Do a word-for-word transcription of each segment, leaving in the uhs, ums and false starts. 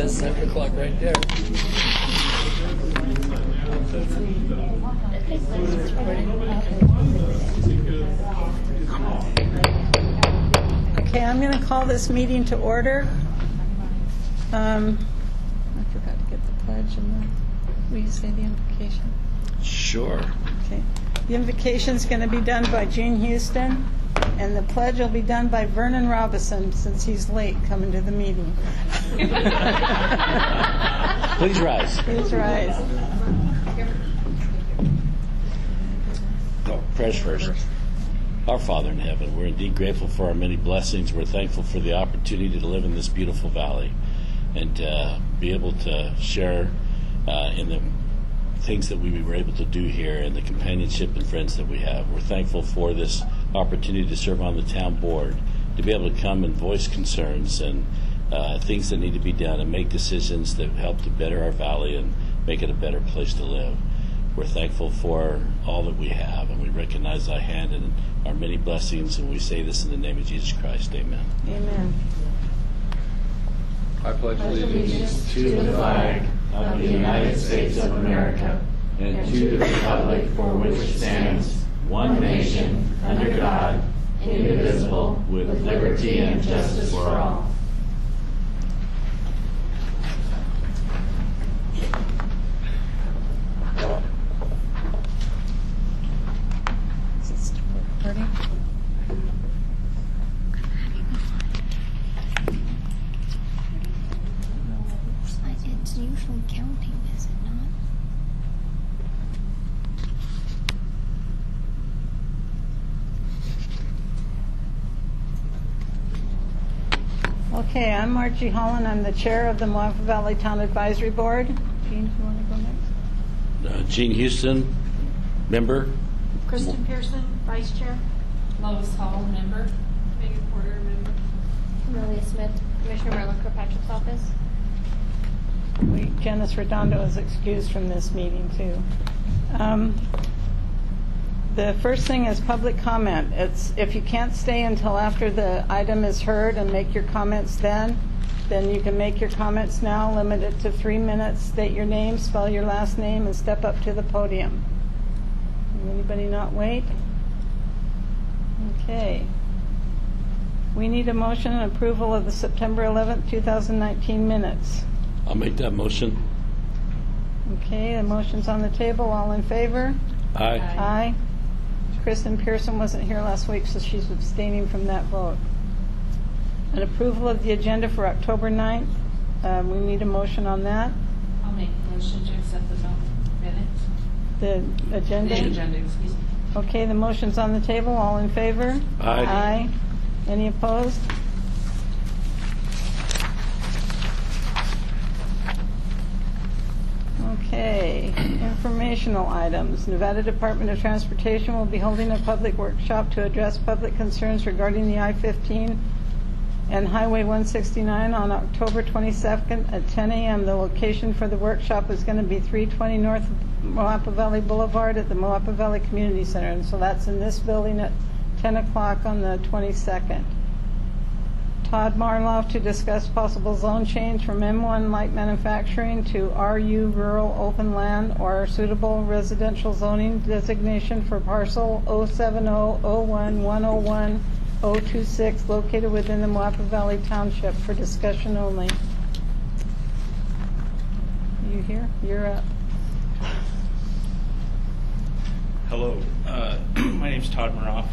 says seven o'clock right there. Okay, I'm going to call this meeting to order. Um, I forgot to get the pledge and the, will you say the invocation? Sure. Okay. The invocation is going to be done by Gene Houston, and the pledge will be done by Vernon Robison, since he's late coming to the meeting. Please rise. Please rise. Oh, prayers first. Our Father in heaven, we're indeed grateful for our many blessings. We're thankful for the opportunity to live in this beautiful valley and uh, be able to share uh, in the things that we were able to do here and the companionship and friends that we have. We're thankful for this opportunity to serve on the town board, to be able to come and voice concerns and uh, things that need to be done and make decisions that help to better our valley and make it a better place to live. We're thankful for all that we have, and we recognize thy hand and our many blessings, and we say this in the name of Jesus Christ. Amen. Amen. I pledge allegiance to the flag of the United States of America and to the republic for which it stands, one nation, under God, indivisible, with liberty and justice for all. Is it still recording? It's usually counting, is it not? Okay, I'm Margie Holland. I'm the chair of the Moapa Valley Town Advisory Board. Gene, do you want to go next? Uh, Gene Houston, member. Kristen Pearson, Vice Chair. Lois Hall, member. Megan Porter, member. Amelia Smith, Commissioner Marlon Kirkpatrick's office. We, Janice Redondo is excused from this meeting, too. Um, the first thing is public comment. It's if you can't stay until after the item is heard and make your comments then, then you can make your comments now. Limit it to three minutes. State your name, spell your last name, and step up to the podium. Anybody not wait? Okay. We need a motion and approval of the September eleventh, two thousand nineteen minutes. I'll make that motion. Okay, the motion's on the table. All in favor? Aye. Aye. Kristen Pearson wasn't here last week, so she's abstaining from that vote. An approval of the agenda for October ninth. Um, we need a motion on that. I'll make a motion to accept the minutes. The agenda? The agenda, excuse me. Okay, the motion's on the table. All in favor? Aye. Aye. Any opposed? Okay, informational items. Nevada Department of Transportation will be holding a public workshop to address public concerns regarding the I fifteen and Highway one sixty-nine on October twenty-second at ten a.m. The location for the workshop is going to be three twenty North Moapa Valley Boulevard at the Moapa Valley Community Center, and so that's in this building at ten o'clock on the twenty-second. Todd Marloff to discuss possible zone change from M one light manufacturing to R U rural open land or suitable residential zoning designation for parcel zero seven zero zero one one zero one zero two six located within the Moapa Valley Township for discussion only. You here? You're up. Hello, uh, my name's Todd Maroff.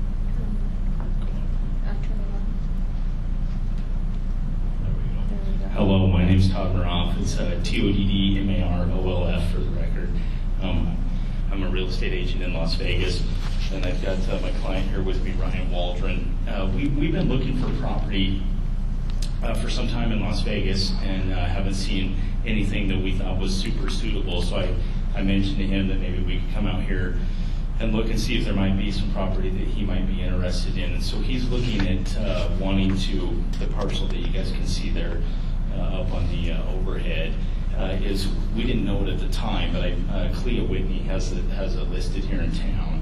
Hello, my name's Todd Maroff. It's uh, T O D D M A R O L F for the record. Um, I'm a real estate agent in Las Vegas, and I've got uh, my client here with me, Ryan Waldron. Uh, we, we've been looking for property uh, for some time in Las Vegas and uh, haven't seen anything that we thought was super suitable. So I, I mentioned to him that maybe we could come out here and look and see if there might be some property that he might be interested in. And so he's looking at uh, wanting to, the parcel that you guys can see there uh, up on the uh, overhead, uh, is, we didn't know it at the time, but I, uh, Clea Whitney has it, has it listed here in town.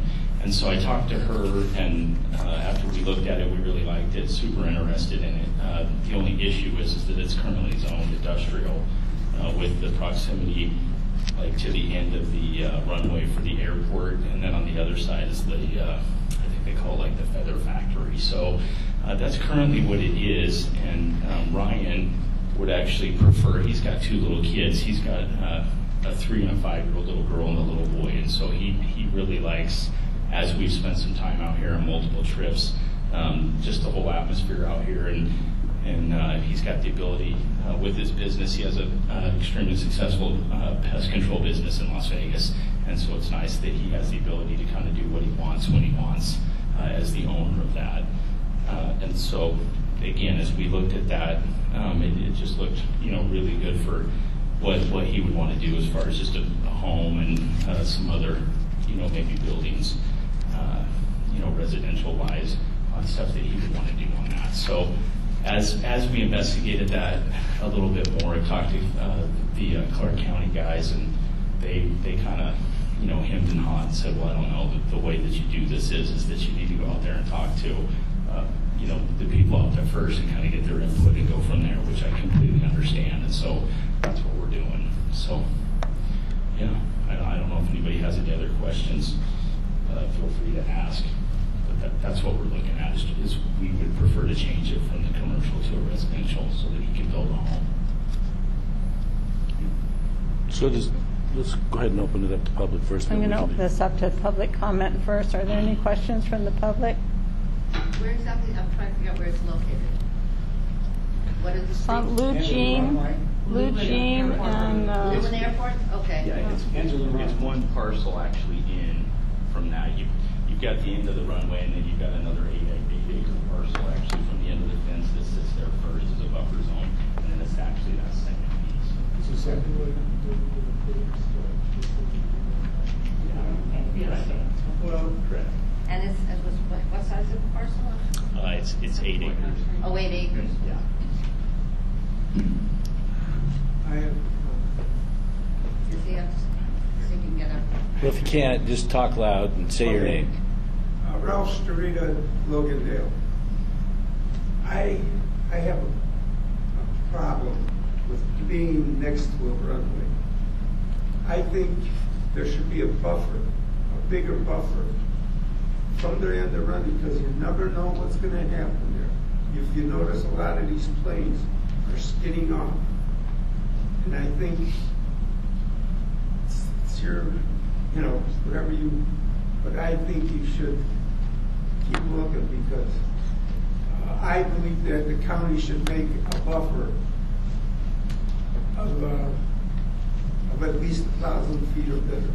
And so I talked to her, and uh, after we looked at it, we really liked it, super interested in it. Uh, the only issue is, is that it's currently zoned industrial uh, with the proximity like to the end of the uh, runway for the airport, and then on the other side is the, uh, I think they call it like the feather factory. So uh, that's currently what it is, and um, Ryan would actually prefer, he's got two little kids. He's got uh, a three and a five-year-old little girl and a little boy, and so he, he really likes, as we've spent some time out here on multiple trips, um, just the whole atmosphere out here, and and uh, he's got the ability uh, with his business. He has an uh, extremely successful uh, pest control business in Las Vegas, and so it's nice that he has the ability to kind of do what he wants when he wants uh, as the owner of that. Uh, and so, again, as we looked at that, um, it, it just looked, you know, really good for what what he would want to do as far as just a, a home and uh, some other, you know, maybe buildings, uh, you know, residential-wise, on stuff that he would want to do on that. So. As as we investigated that a little bit more, I talked to uh, the uh, Clark County guys, and they they kind of, you know, hemmed and hawed and said, well, I don't know, the, the way that you do this is is that you need to go out there and talk to, uh, you know, the people out there first and kind of get their input and go from there, which I completely understand, and so that's what we're doing. So, yeah, I, I don't know if anybody has any other questions. Uh, feel free to ask. That, that's what we're looking at, is, is we would prefer to change it from the commercial to a residential so that he can build a home. So does, let's go ahead and open it up to public first. I'm then going to we open can- this up to public comment first. Are there any questions from the public? Where exactly, I'm trying to figure out where it's located. What is the street? Um, Lou Jean, Lou Jean and, uh, Lumen Airport? Okay. Yeah, it's, it's, it's one parcel actually in from that. You, you've got the end of the runway, and then you've got another eight, eight acre parcel actually from the end of the fence that sits there first as a buffer zone, and then it's actually that second piece. It's a second one. Well, correct. And it's, it was, what, what size of the parcel? Uh, it's, it's eight acres. Oh, eight acres. Yeah. I have, Does he have, see if you can get up? Well, if you can't, just talk loud and say your Okay. name. uh, Ralph Starita, Logandale. I, I have a, a problem with being next to a runway. I think there should be a buffer, a bigger buffer from the end of the runway, because you never know what's going to happen there. If you notice, a lot of these planes are skidding off. And I think it's, it's your, you know, whatever you, but I think you should keep looking, because uh, I believe that the county should make a buffer of, uh, of at least a thousand feet or better.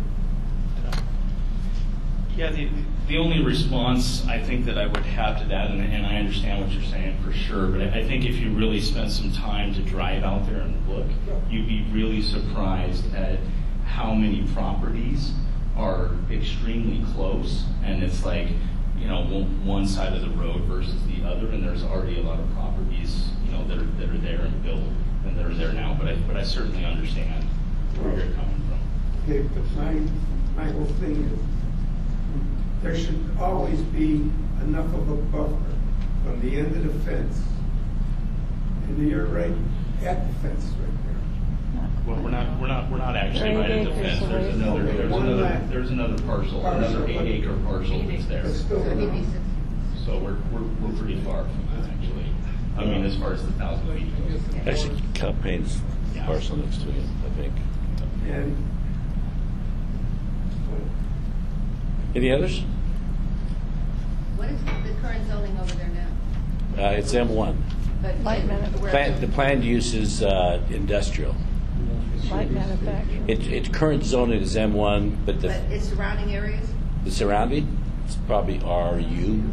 Yeah, the, the only response I think that I would have to that, and, and I understand what you're saying for sure, but I, I think if you really spend some time to drive out there and look, you'd be really surprised at how many properties are extremely close, and it's like, you know, one, one side of the road versus the other, and there's already a lot of properties, you know, that are, that are there and built and that are there now, but I, but I certainly understand where you're coming from. Okay, but my, my whole thing is, there should always be enough of a buffer from the end of the fence, and you're right at the fence right there. Well, we're not, we're not, we're not actually Eight right at the acres fence. There's away. another, there's One another, lot. there's another parcel, another eight acre parcel that's there. It's still So he'd be enough. six. So we're, we're, we're pretty far from that, actually. I mean, as far as the thousand feet goes. Actually, Cal Payne's Yeah. parcel next to it, I think. And Any others? What is the current zoning over there now? Uh, it's M one. But Light manuf- where- Plan, the planned use is uh, industrial. Light manufacturing. It, its current zoning is M one, but But the, its surrounding areas? the surrounding, it's probably R U.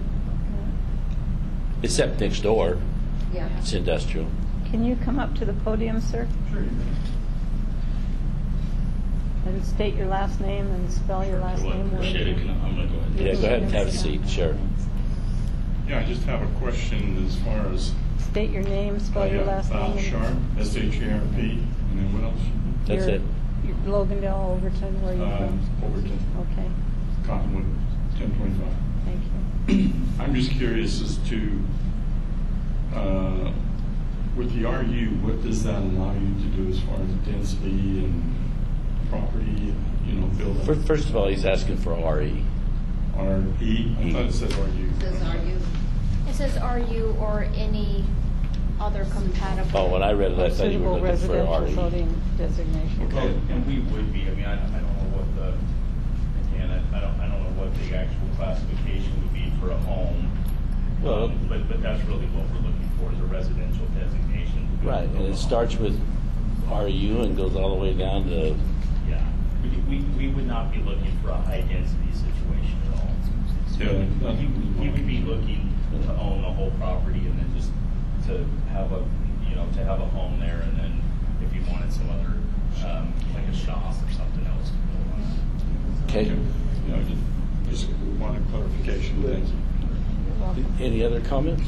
Except next door, Yeah. it's industrial. Can you come up to the podium, sir? Sure. And state your last name and spell your last Well, name. appreciate it. Can I- I'm gonna go ahead. Yeah, go ahead and have a seat, sure. Yeah, I just have a question as far as. State your name, spell your last name. Val and- Sharp, S H A R P, and then what else? That's Your- it. your Logandale, Overton, where are you Uh, from? Overton, Okay. Cottonwood. ten twenty-five. Thank you. I'm just curious as to, uh, with the R U, what does that allow you to do as far as density and property, you know, building? Fir- First of all, he's asking for R E. R E? I thought it said R U. It says, are you? It says R U or any other compatible. Oh, when I read it, I thought you were Suitable looking for R residential E. zoning designation. Okay. And we would be, I mean, I, I don't know what the, again, I, I don't, I don't know what the actual classification would be for a home. Well- Um, But, but that's really what we're looking for, is a residential designation. Right, and it starts with R U and goes all the way down to, Yeah, we, we, we would not be looking for a high density situation at all. So Yeah, we- that's- we, we would be looking to own the whole property and then just to have a, you know, to have a home there, and then if you wanted some other, um, like a shop or something else to go on. okay. You know, just, just wanted clarification. Thanks. Any other comments?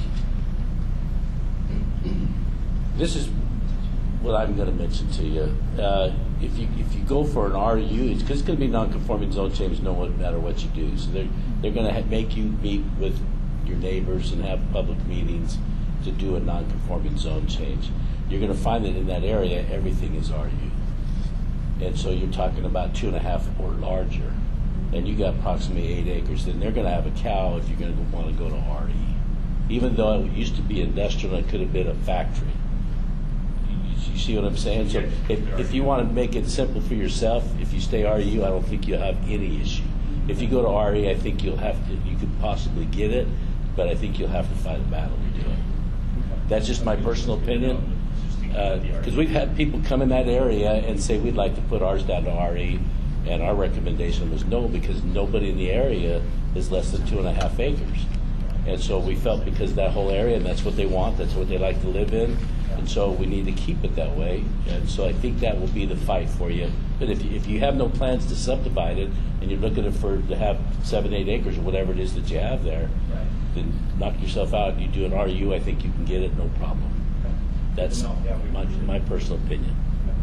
This is what I'm going to mention to you. Uh, if you if you go for an R U, it's because it's going to be non-conforming zone change no matter what you do. So they're they're going to ha- make you meet with your neighbors and have public meetings to do a non-conforming zone change. You're going to find that in that area everything is R U, and so you're talking about two and a half or larger, and you got approximately eight acres. Then they're going to have a cow if you're going to want to go to R E, even though it used to be industrial and it could have been a factory. You see what I'm saying? So if, if you want to make it simple for yourself, if you stay R U, I don't think you'll have any issue. If you go to R E, I think you'll have to, you could possibly get it, but I think you'll have to fight a battle to do it. That's just my personal opinion. Because we've had people come in that area and say, we'd like to put ours down to R E, and our recommendation was no, because nobody in the area is less than two and a half acres. And so we felt because that whole area, and that's what they want, that's what they like to live in, and so we need to keep it that way. And so I think that will be the fight for you. But if you, if you have no plans to subdivide it, and you're looking for to have seven, eight acres or whatever it is that you have there, Right. then knock yourself out. You do an R U, I think you can get it, no problem. That's No, yeah, we- my, my personal opinion.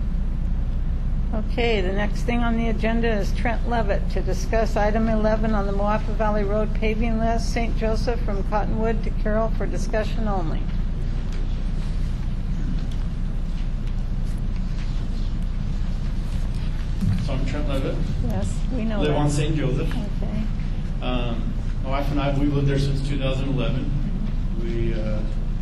Okay, the next thing on the agenda is Trent Levitt to discuss item eleven on the Moapa Valley Road paving list, Saint Joseph from Cottonwood to Carroll for discussion only. So I'm Trent Levitt, Yes, we know live that. on Saint Joseph. Okay. Um, my wife and I, we've lived there since two thousand eleven. We, uh,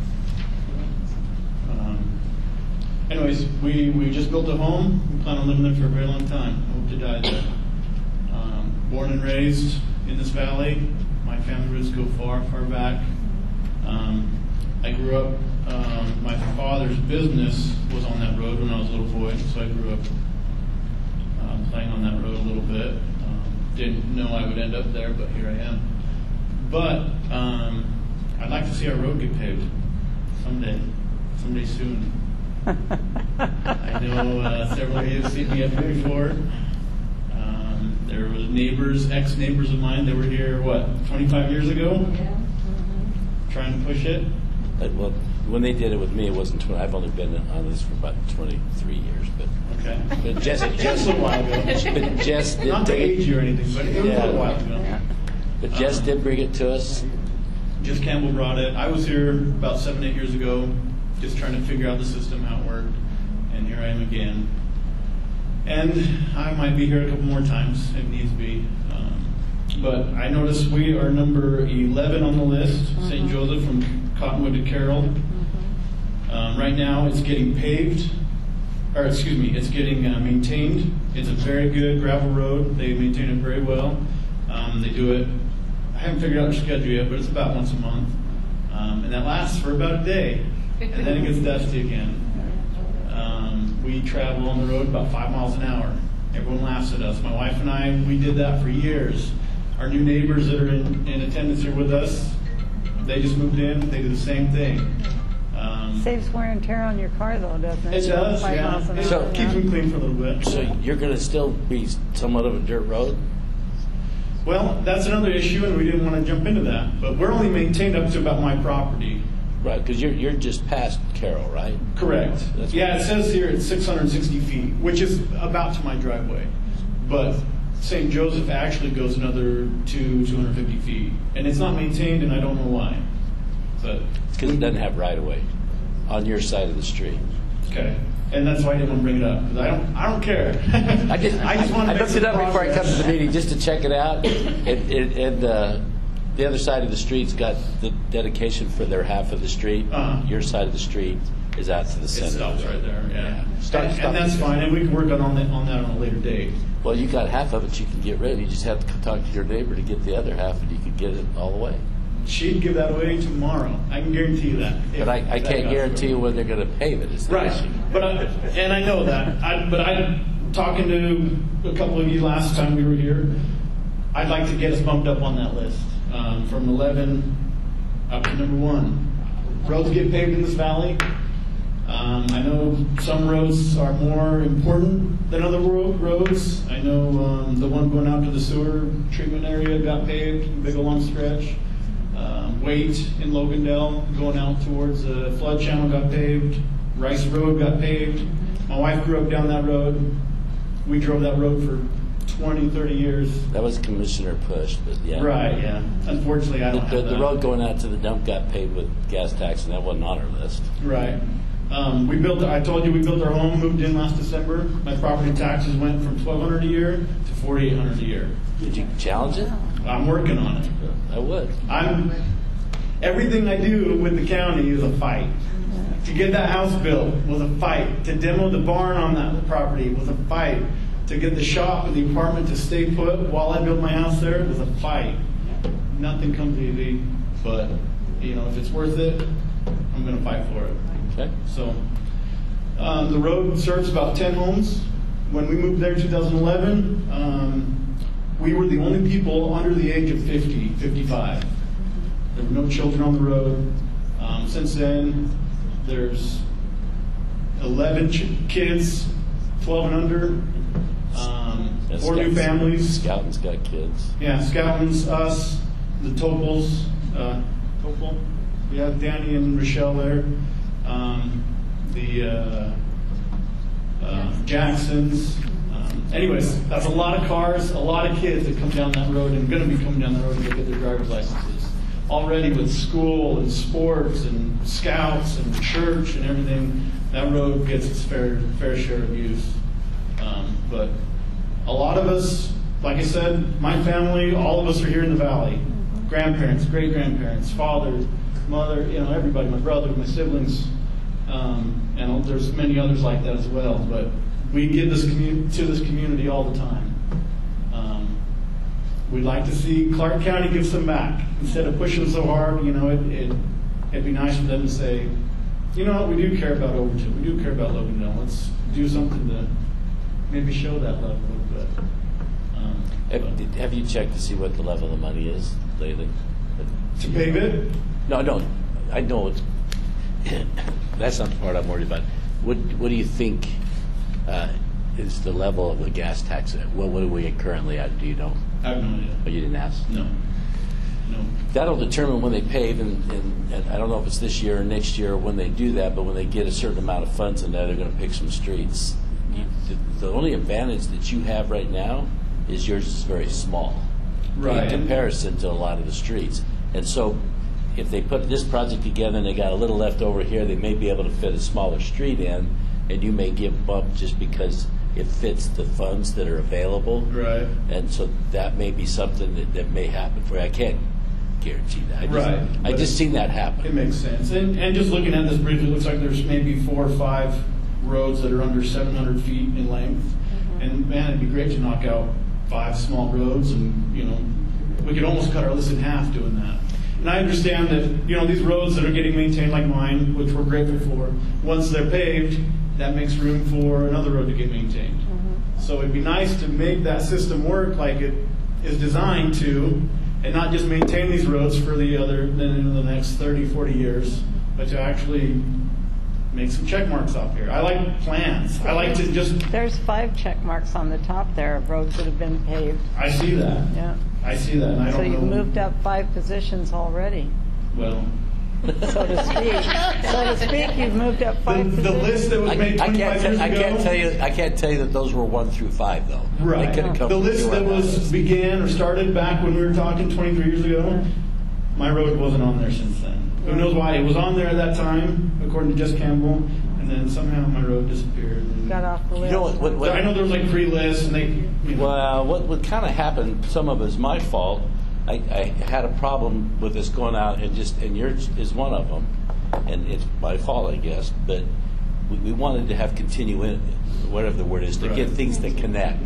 um, anyways, we, we just built a home. We plan on living there for a very long time. I hope to die there. Um, born and raised in this valley. My family roots go far, far back. Um, I grew up, um, my father's business was on that road when I was a little boy, so I grew up um, playing on that road a little bit. Um, didn't know I would end up there, but here I am. But um, I'd like to see our road get paved someday, someday soon. I know uh, several of you have seen me up here before. Um, there were neighbors, ex-neighbors of mine that were here, what, twenty-five years ago? Yeah. Trying to push it. Uh, well, when they did it with me, it wasn't twenty. I've only been on this for about twenty-three years, but Okay. but Jess, Just Jess, a little while ago. but Jess did Not to bring age it. you or anything, but it was Yeah. a little while ago. Yeah. But Jess did bring it to us. Just Campbell brought it. I was here about seven, eight years ago, just trying to figure out the system, how it worked, and here I am again. And I might be here a couple more times if needs be. Um, but I noticed we are number eleven on the list, Saint Joseph from Cottonwood to Carroll. Um, right now, it's getting paved, or excuse me, it's getting uh, maintained. It's a very good gravel road. They maintain it very well. Um, they do it. I haven't figured out their schedule yet, but it's about once a month, um, and that lasts for about a day, and then it gets dusty again. Um, we travel on the road about five miles an hour. Everyone laughs at us. My wife and I, we did that for years. Our new neighbors that are in, in attendance here with us, they just moved in. They do the same thing. Um, Saves wear and tear on your car, though, doesn't it? it does, Five yeah. miles an It hour, keeps yeah. them clean for a little bit. So you're going to still be somewhat of a dirt road. Well, that's another issue, and we didn't want to jump into that. But we're only maintained up to about my property. Right, because you're you're just past Carroll, right? Correct. That's Yeah, what- it says here it's six hundred sixty feet, which is about to my driveway. But Saint Joseph actually goes another two, two hundred fifty feet. And it's not maintained, and I don't know why. But It's because it doesn't have right of way on your side of the street. okay. And that's why I didn't want to bring it up, because I don't, I don't care. I just, I just want to I make looked some it up before I come to progress. the meeting just to check it out. And, and, and uh, the other side of the street's got the dedication for their half of the street. Uh-huh. Your side of the street is out to the It center. stops right there, yeah. Yeah. Stop- and, stop and that's it. fine, and we can work on, on, that, on that on a later date. Well, you got half of it you can get rid of. You just have to talk to your neighbor to get the other half, and you can get it all the way. She'd give that away tomorrow. I can guarantee you that. if But I, I that can't got guarantee through. you when they're going to pave it. Is the Right, issue. but I, and I know that. I, but I, talking to a couple of you last time we were here, I'd like to get us bumped up on that list um, from eleven up to number one. Roads get paved in this valley. Um, I know some roads are more important than other ro- roads. I know um, the one going out to the sewer treatment area got paved, a big long stretch. Um, Waite in Logandale going out towards the flood channel got paved. Rice Road got paved. My wife grew up down that road. We drove that road for twenty, thirty years. That was Commissioner Push, but yeah. Right, yeah. Unfortunately, I The, don't the, have the that. road going out to the dump got paved with gas tax, and that wasn't on our list. Right. Um, we built. I told you we built our home. Moved in last December. My property taxes went from twelve hundred a year to forty eight hundred a year. Did you challenge it? I'm working on it. I would. I'm. Everything I do with the county is a fight. To get that house built was a fight. To demo the barn on that property was a fight. To get the shop and the apartment to stay put while I build my house there was a fight. Nothing comes easy, but you know if it's worth it, I'm going to fight for it. Okay. So um, the road serves about ten homes. When we moved there in two thousand eleven, um, we were the only people under the age of fifty, fifty-five. There were no children on the road. Um, since then, there's eleven ch- kids, twelve and under, um, And four new Scouts- families. Scouting's got kids. Yeah, Scoutman's, us, the Topals, uh, Topal, we have Danny and Rochelle there. Um, the uh, uh, Jacksons. Um, anyways, that's a lot of cars, a lot of kids that come down that road and going to be coming down the road to get their driver's licenses. Already with school and sports and scouts and church and everything, that road gets its fair fair share of use. Um, but a lot of us, like I said, my family, all of us are here in the valley. Grandparents, great grandparents, father, mother, you know, everybody, my brother, my siblings, um, and there's many others like that as well. But we give this commu- to this community all the time. Um, we'd like to see Clark County give some back instead of pushing so hard. You know, it, it it'd be nice for them to say, you know what, we do care about Overton, we do care about Logandale. Let's do something to maybe show that love a little bit. Um, Have, but- did- have you checked to see what the level of money is lately? to pave it. No, no. I know it's. That's not the part I'm worried about. What What do you think uh, is the level of the gas tax? What What are we currently at? Do you know? I have no idea. Oh, you didn't ask? No. No. That'll determine when they pave, and, and, and I don't know if it's this year or next year or when they do that, but when they get a certain amount of funds in there, they're going to pick some streets. You, the, the only advantage that you have right now is yours is very small Right. in comparison to a lot of the streets. And so if they put this project together and they got a little left over here, they may be able to fit a smaller street in, and you may give a bump just because it fits the funds that are available. Right. And so that may be something that, that may happen for you. I can't guarantee that. I just, Right, I but just it- seen that It happen. makes sense. And, and just looking at this bridge, it looks like there's maybe four or five roads that are under seven hundred feet in length. And man, it'd be great to knock out five small roads, and you know, we could almost cut our list in half doing that. And I understand that you know these roads that are getting maintained like mine, which we're grateful for, once they're paved, that makes room for another road to get maintained. So it'd be nice to make that system work like it is designed to, and not just maintain these roads for the other, then in the next thirty, forty years, but to actually make some check marks up here. I like plans. I like to just, There's five check marks on the top there of roads that have been paved. I see that. Yeah. I see that, and I So don't you've know. moved up five positions already. Well, so to speak. So to speak, you've moved up The, five the positions. list that was I, made I twenty-five can't. years T- I ago. can't tell you. I can't tell you that those were one through five, though. Right. They could've come The from list anywhere that was else. began or started back when we were talking twenty-three years ago, my road wasn't on there since then. Who knows why? It was on there at that time, according to Jess Campbell, and then somehow my road disappeared. And Got off the list. You know what? what, what I know there was like three lists, and they. You know, Well, what, what kind of happened, some of it is my fault. I, I had a problem with this going out, and just and yours is one of them, and it's my fault, I guess. But we, we wanted to have continuity, whatever the word is, to get Right. things that connect.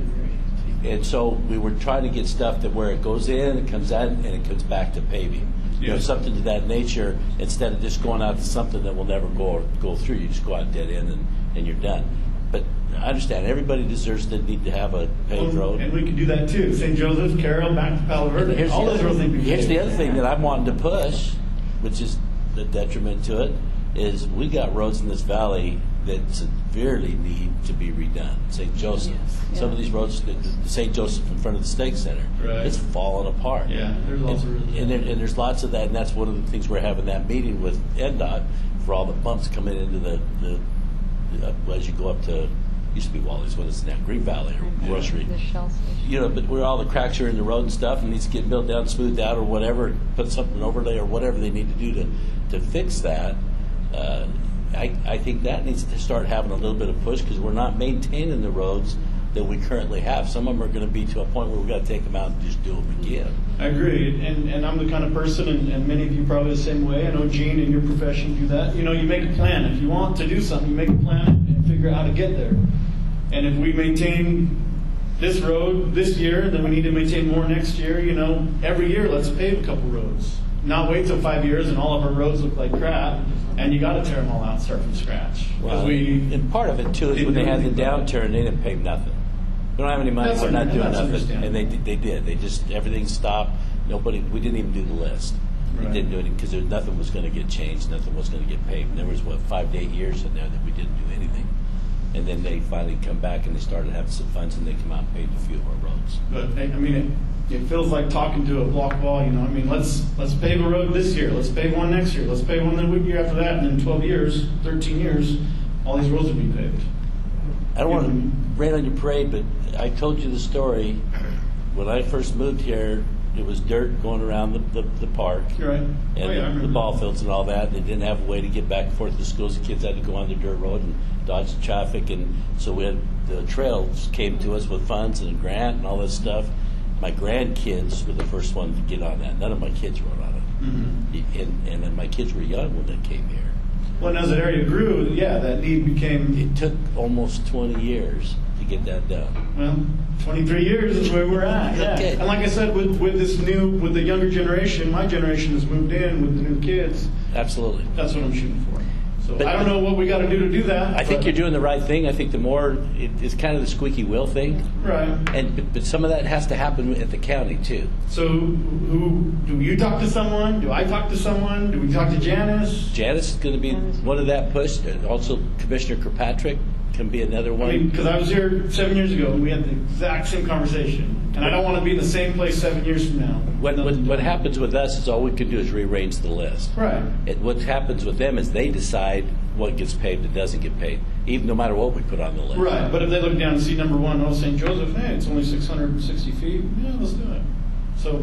And so we were trying to get stuff that where it goes in, it comes out, and it comes back to paving. You know, Yeah. something to that nature, instead of just going out to something that will never go go through. You just go out dead end, and, and you're done. But I understand everybody deserves to need to have a paved well, road. and we could do that too. Saint Joseph, Carroll, back to Palo Verde. Here's, All the those other, roads need to be here's the paved. other thing that I'm wanting to push, which is the detriment to it, is we got roads in this valley that severely need to be redone. Saint Joseph. Yes. Some Yeah. of these roads, the, the Saint Joseph in front of the Stake Center, Right. it's falling apart. Yeah, there's also and, and, there, and there's lots of that, and that's one of the things we're having that meeting with N D O T for all the bumps coming into the, the, the up, as you go up to, used to be Wally's, what is it now, Green Valley or Grocery. The Shell station. You know, but where all the cracks are in the road and stuff, and needs to get built down, smoothed out, or whatever, put something overlay or whatever they need to do to, to fix that. Uh, I, I think that needs to start having a little bit of push because we're not maintaining the roads that we currently have. Some of them are going to be to a point where we've got to take them out and just do them again. I agree, and and I'm the kind of person, and, and many of you probably the same way. I know Gene in your profession do that. You know, you make a plan. If you want to do something, you make a plan and figure out how to get there. And if we maintain this road this year, then we need to maintain more next year. You know, every year let's pave a couple roads. Not wait till five years and all of our roads look like crap, and you got to tear them all out and start from scratch. 'Cause Well, we and part of it too is when they had the downturn, they didn't pay nothing. We don't have any money. That's We're not under- doing that's nothing, understandable. and they did- they did. They just everything stopped. Nobody. We didn't even do the list. Right. We didn't do it because nothing was going to get changed. Nothing was going to get paid. And there was what five to eight years in there that we didn't do anything. And then they finally come back and they started having some funds and they come out and paid a few of our roads. But I I mean, it, it feels like talking to a block wall. You know, I mean, let's let's pave a road this year. Let's pave one next year. Let's pave one the week year after that, and in twelve years, thirteen years, all these roads will be paved. I don't want to rain on your parade, but I told you the story. When I first moved here, it was dirt going around the, the, the park You're right. and Oh, yeah, I the, remember. the ball fields and all that. They didn't have a way to get back and forth to schools. The kids had to go on the dirt road and dodge the traffic. And so we had the trails came to us with funds and a grant and all this stuff. My grandkids were the first ones to get on that. None of my kids rode on it. Mm-hmm. And, and then my kids were young when they came here. Well, and as that area grew, yeah, that need became, It took almost twenty years to get that done. well, twenty-three years is where we're at. Yeah. Okay. And like I said, with, with this new, with the younger generation, my generation has moved in with the new kids. Absolutely. That's what I'm shooting for. So But- I don't know what we got to do to do that. I think but- you're doing the right thing. I think the more it, it's kind of the squeaky wheel thing, Right. and but, but some of that has to happen at the county too. So who, do you talk to someone? Do I talk to someone? Do we talk to Janice? Janice is going to be one of that push. and Also, Commissioner Kirkpatrick can be another I one. mean, because I was here seven years ago and we had the exact same conversation. And I don't want to be in the same place seven years from now. what, what what happens with us is all we can do is rearrange the list. Right. It, what happens with them is they decide what gets paid and doesn't get paid, even no matter what we put on the list. Right. But if they look down and see number one, oh, Saint Joseph, hey, it's only six hundred sixty feet. Yeah, let's do it. So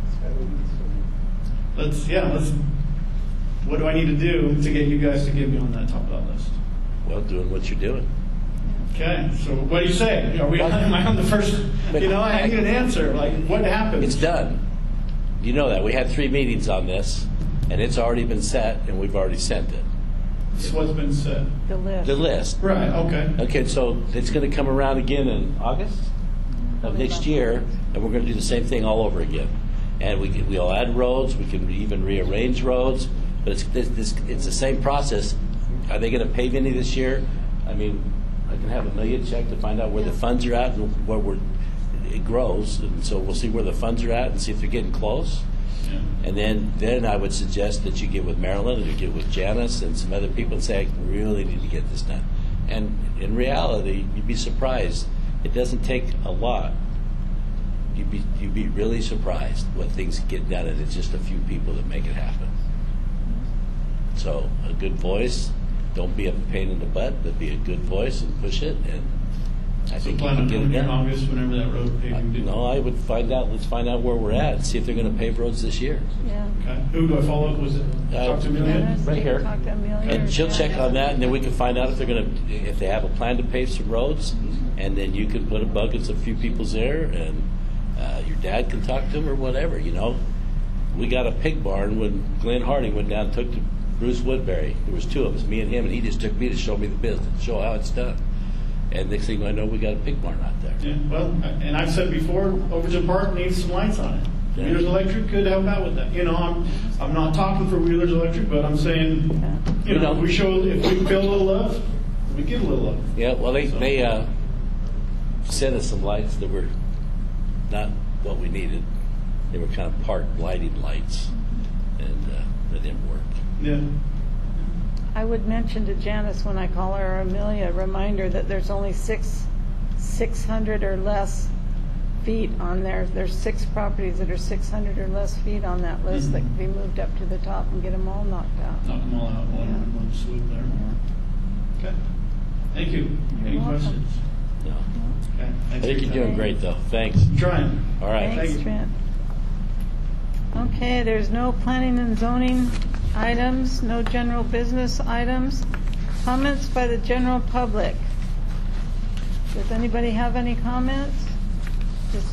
let's, yeah, let's, what do I need to do to get you guys to get me on that top of that list? Well, doing what you're doing. Okay, so what do you say? Are we? Am I on the first? You know, I need an answer. Like, what happened? It's done. You know that. We had three meetings on this, and it's already been set, and we've already sent it. It's what's been said. The list. The list. Right. Okay. Okay, so it's going to come around again in August of next year, and we're going to do the same thing all over again. And we can, we'll add roads. We can even rearrange roads, but it's this, this, it's the same process. Are they going to pave any this year? I mean, I can have Amelia check to find out where the funds are at and where we're, it grows, and so we'll see where the funds are at and see if they're getting close. Yeah. And then, then I would suggest that you get with Marilyn and you get with Janice and some other people and say, I really need to get this done. And in reality, you'd be surprised. It doesn't take a lot. You'd be, you'd be really surprised what things get done, and it's just a few people that make it happen. So a good voice, don't be a pain in the butt, but be a good voice and push it, and I So think you plan can on get it coming here in done. August whenever that road paving due? No, I would find out, let's find out where we're at, see if they're going to pave roads this year. Yeah. Okay. Who do I follow up? Was it, Uh, talk to Amelia? Dennis, Right you here. Talk to Amelia. And or she'll check Janet. on that, and then we can find out if they're going to, if they have a plan to pave some roads, and then you can put a bug in some few people's there, and uh, your dad can talk to them or whatever, you know. We got a pig barn when Glenn Harding went down and took to Bruce Woodbury. There was two of us, me and him, and he just took me to show me the business, show how it's done. And next thing I know, we got a pig barn out there. Yeah, well, and I've said before, Overton Park needs some lights on it. Yeah. Wheelers Electric could help out with that. You know, I'm, I'm not talking for Wheelers Electric, but I'm saying, you We know, don't- if we show, if we feel a little love, we give a little love. Yeah, well, they, So- they uh, sent us some lights that were not what we needed. They were kind of park lighting lights, and uh, they didn't work. Yeah. I would mention to Janice when I call her, or Amelia, a reminder that there's only six, six hundred or less feet on there. There's six properties that are six hundred or less feet on that list that can be moved up to the top and get them all knocked out. Knock them all out one, Yeah. one swoop there. Okay. Thank you. You're Any welcome. questions? No. Okay. I Thanks think for you're your doing time. great, though. Thanks. I'm trying. All right. Thank Thanks, you. Trent. Okay, there's no planning and zoning items, no general business items. Comments by the general public. Does anybody have any comments? Just,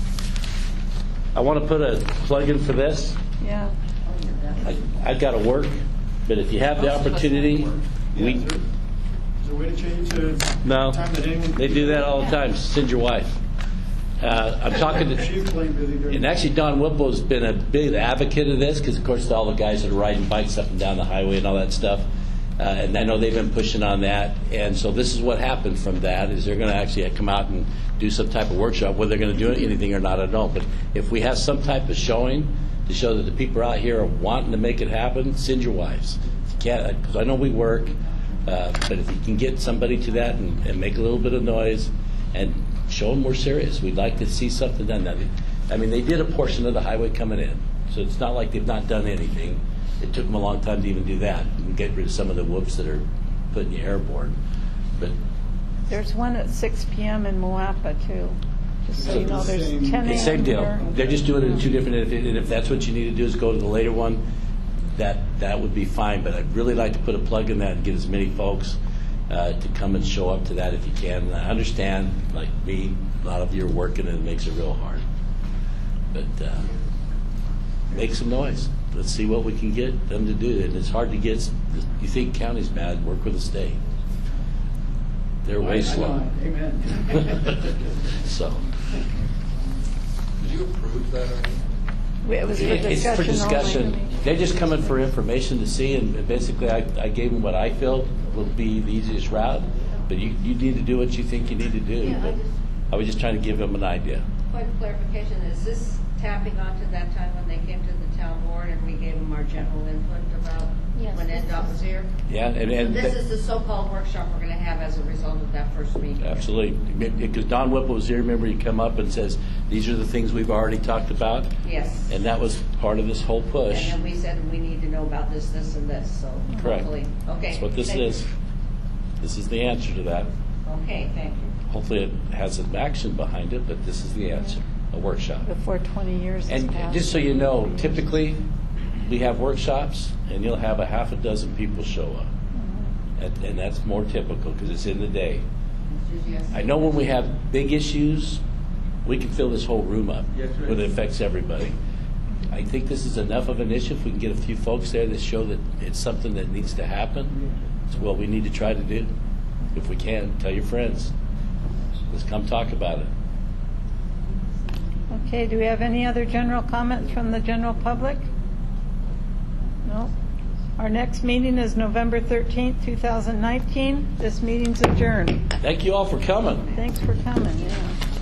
I want to put a plug in for this. yeah. I, I got to work, but if you have the opportunity, Yeah, we is there, is there a way to change to no, time that anyone? they do that all the time. Send your wife. Uh, I'm talking to. She's playing busy during. And actually, Don Whipple's been a big advocate of this because, of course, all the guys that are riding bikes up and down the highway and all that stuff. Uh, and I know they've been pushing on that. And so this is what happened from that is they're going to actually come out and do some type of workshop. Whether they're going to do anything or not, I don't know. But if we have some type of showing to show that the people out here are wanting to make it happen, send your wives. If you can't, because I know we work. Uh, but if you can get somebody to that and, and make a little bit of noise and show them we're serious. We'd like to see something done. Now, I mean, they did a portion of the highway coming in, so it's not like they've not done anything. It took them a long time to even do that and get rid of some of the whoops that are putting you airborne. But There's one at six p.m. in Moapa, too. Just so you know, there's Same- ten a.m. it's same deal. here. They're just doing it in two different. And if, and if that's what you need to do is go to the later one, that that would be fine. But I'd really like to put a plug in that and get as many folks uh, to come and show up to that if you can. And I understand, like me, a lot of you are working and it makes it real hard. But uh, make some noise. Let's see what we can get them to do. And it's hard to get. You think county's bad? Work with the state. They're way slow. Amen. So Did you approve that already? It was for It- it's for discussion discussion. only. They're just coming for information to see, and basically I, I gave them what I feel will be the easiest route. But you, you need to do what you think you need to do. Yeah, I But just- I was just trying to give them an idea. Point of clarification, is this tapping onto that time when they came to the town board and we gave them our general input about Yes, when this NDOT is- was here? Yeah, and, So and this that- is the so-called workshop we're going to have as a result of that first meeting? absolutely. Because Don Whipple was here, remember he come up and says, these are the things we've already talked about. Yes. And that was part of this whole push. And then we said we need to know about this, this, and this, so Correct. hopefully, okay. That's what this thank you. is. This is the answer to that. Okay, thank you. Hopefully it has some action behind it, but this is the answer, a workshop. Before twenty years has And passed. just so you know, typically, we have workshops, and you'll have a half a dozen people show up. And, and that's more typical, because it's in the day. Yes. I know when we have big issues, we can fill this whole room up, Yes, right. when it affects everybody. I think this is enough of an issue. If we can get a few folks there that show that it's something that needs to happen, it's what we need to try to do. If we can, tell your friends. Let's come talk about it. Okay, do we have any other general comments from the general public? No? Our next meeting is November thirteenth, two thousand nineteen. This meeting's adjourned. Thank you all for coming. Thanks for coming, yeah.